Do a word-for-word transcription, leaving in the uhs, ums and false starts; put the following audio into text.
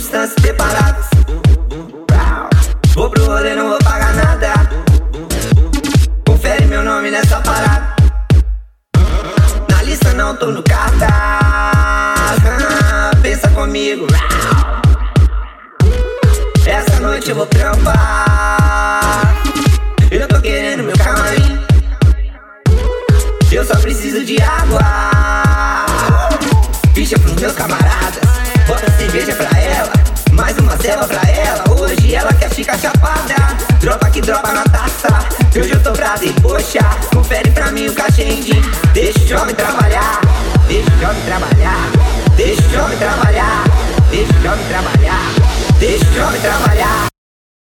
distância separadas. Vou pro rolê, não vou pagar nada. Confere meu nome nessa parada. Na lista não tô no cartaz. Pensa comigo. Essa noite eu vou trampar. Eu tô querendo meu camarim. Eu só preciso de água. Ficha pros meus camaradas. Bota cerveja pra ela, mais uma cela pra ela. Hoje ela quer ficar chapada. Dropa que dropa na taça. Hoje eu tô brado e poxa, confere pra mim o cachê em din. Deixa o jovem trabalhar. Deixa o jovem trabalhar. Deixa o jovem trabalhar. Deixa o jovem trabalhar. Deixa o jovem trabalhar.